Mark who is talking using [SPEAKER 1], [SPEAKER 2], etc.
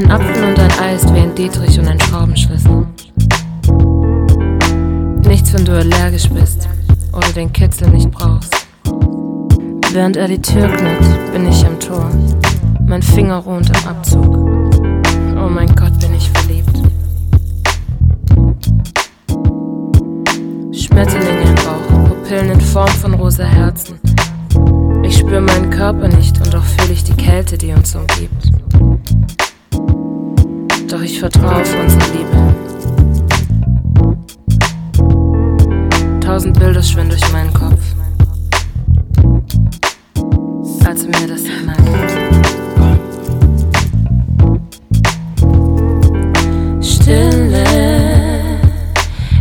[SPEAKER 1] Ein Apfel und ein Ei ist wie ein Dietrich und ein Schraubenschlüssel. Nichts, wenn du allergisch bist oder den Kitzel nicht brauchst. Während er die Tür knackt, bin ich am Tor. Mein Finger ruht im Abzug. Oh mein Gott, bin ich verliebt. Schmetterlinge im Bauch, Pupillen in Form von rosa Herzen. Ich spür meinen Körper nicht und doch fühle ich die Kälte, die uns umgibt. Doch ich vertraue auf unsere Liebe. 1000 Bilder schwirren durch meinen Kopf.